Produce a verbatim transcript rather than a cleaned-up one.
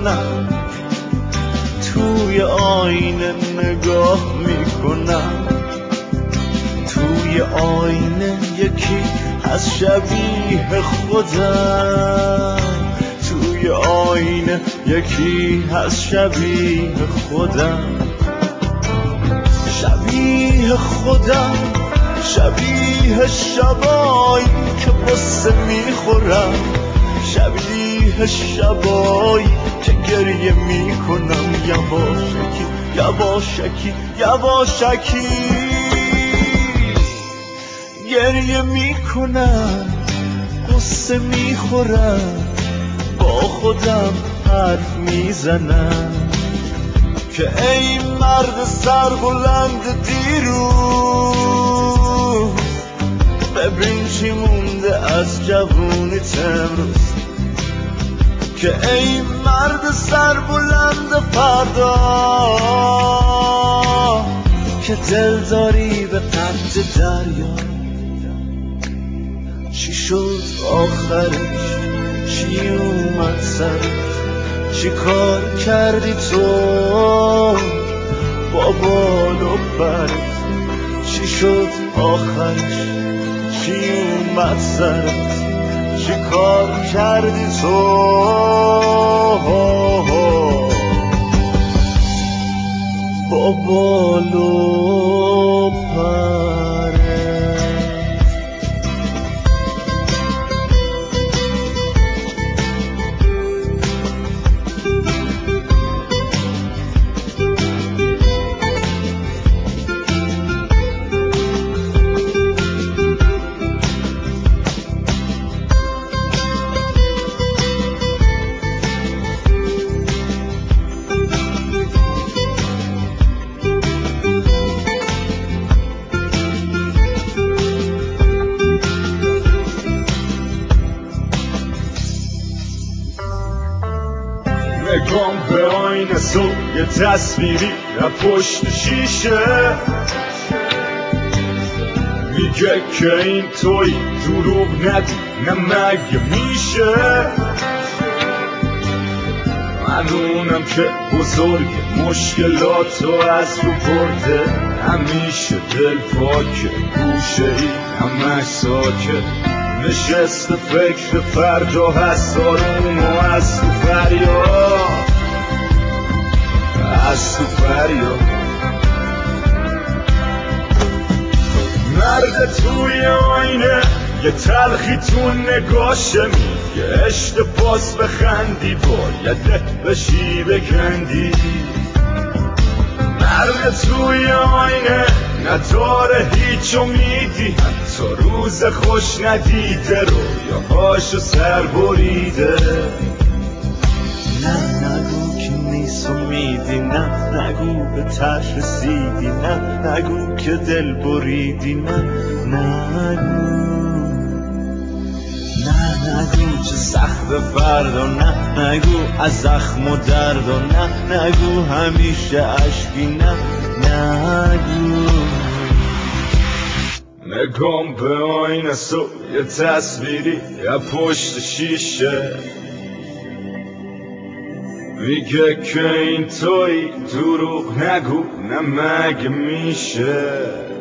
میکنم، توی آینه نگاه میکنم، توی آینه یکی از شبیه خودم، توی آینه یکی از شبیه خودم، شبیه خودم، شبیه شبایی که قصه میخورم، شبیه شبایی که گریه میکنم، یواشکی یواشکی یواشکی گریه میکنم، قصه میخورم، با خودم حرف میزنم که ای مرد سربلند دیروز، ببین چی مونده از جوونیت امروز، که ای مرد سربلند فردا که دل داری به قد دریا. چی شد آخرش، چی اومد سرش، چی کار کردی تو با بال و برت، چی شد آخرش، چی اومد سرت، چی کار کردی تو با بال و پرت. نگام به آینه سو یه تصویری از پشت شیشه میگه که این توی دروغ نگو، نه مگه میشه؟ من اونم که بزرگ مشکلاتو از رو برده، همیشه دل پاکه، گوشه ای همش ساکت، نشست فکر فردا هست آروم و از تو فریاد، از تو فریاد. مرد توی آینه یه تلخی تو نگاشه میگه اشتباس بخندی باید بشی بکندی. مرد توی آینه نداره هیچ امیدی، حتی روز خوش ندیده رویاهاشو سر بریده. نه نگو که نیست امیدی، نه نگو به تش رسیدی، نه نگو که دل بریدی، نه نگو، نه نگو چه سخت فردا، نه نگو از زخم و درد و نه نگو همیشه عشقی، نه نگو. نگام به آینه سو یه تصویری یا پشت شیشه میگه که این توی دروغ نگو، نه مگه میشه؟